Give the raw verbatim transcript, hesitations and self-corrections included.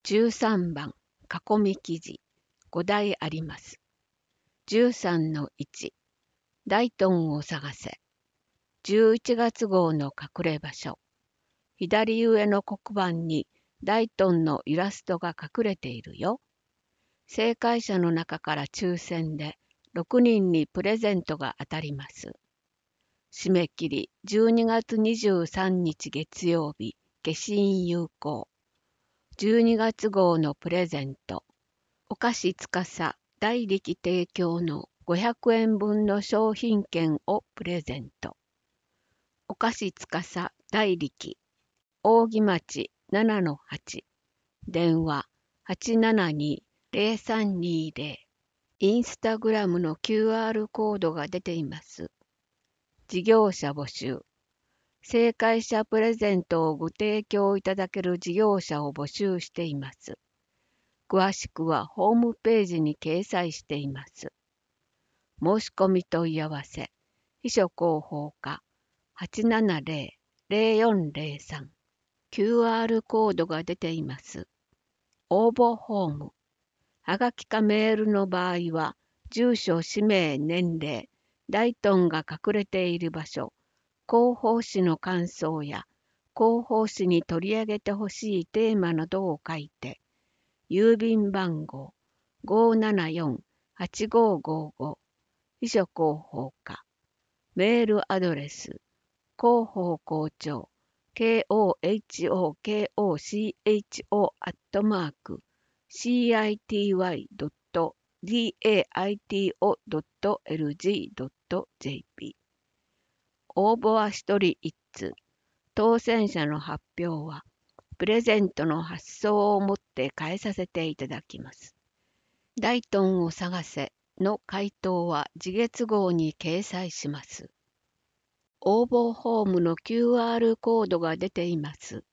じゅうさんばん、囲み記事、ごだいあります。じゅうさんのいち、ダイトンを探せ。じゅういちがつ号の隠れ場所。左上の黒板にダイトンのイラストが隠れているよ。正解者の中から抽選でろくにんにプレゼントが当たります。締め切りじゅうにがつにじゅうさんにち月曜日、消印有効。じゅうにがつ号のプレゼント。お菓子つかさ代力提供のごひゃくえんぶんの商品券をプレゼント。お菓子つかさ代力。扇町 ななのはち。電話 はちななに ゼロさんにゼロ。インスタグラムの キューアール コードが出ています。事業者募集。正解者プレゼントをご提供いただける事業者を募集しています。詳しくはホームページに掲載しています。申し込み問い合わせ、秘書広報課 はちななゼロ ゼロよんゼロさん。キューアール コードが出ています。応募フォーム。はがきかメールの場合は、住所、氏名、年齢、ダイトンが隠れている場所、広報誌の感想や、広報誌に取り上げてほしいテーマなどを書いて、郵便番号 ごーななよんはちごーごーご、秘書広報課、メールアドレス、広報校長、コホココショー アットマーク、シーアイティーワイドットダイトドットエルジードットジェーピー。応募はひとりいっつ。当選者の発表は、プレゼントの発送をもって返させていただきます。ダイトンを探せの回答は次月号に掲載します。応募フォームの キューアール コードが出ています。